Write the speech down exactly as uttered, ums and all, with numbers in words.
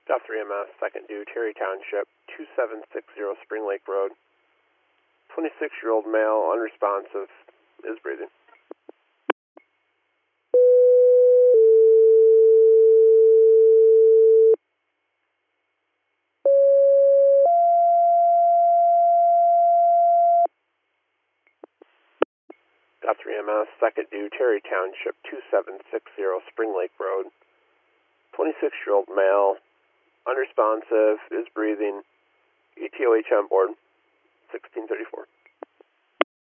Got three M S, second due, Terry Township, two seven six zero Spring Lake Road. twenty-six-year-old male, unresponsive, is breathing. Got three M S, second due, Terry Township, two seven six zero Spring Lake Road. twenty-six-year-old male, unresponsive, is breathing, E T O H on board, sixteen thirty-four.